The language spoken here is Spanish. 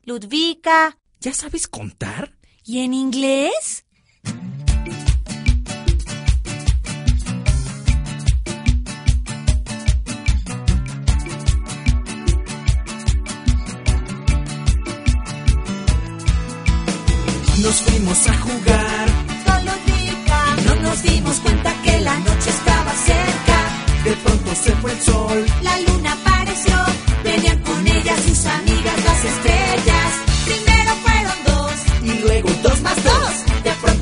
Ludvika. ¿Ya sabes contar? ¿Y en inglés? Nos fuimos a jugar Con Ludvika. y no nos dimos cuenta que la noche estaba cerca. De pronto se fue el sol. La luna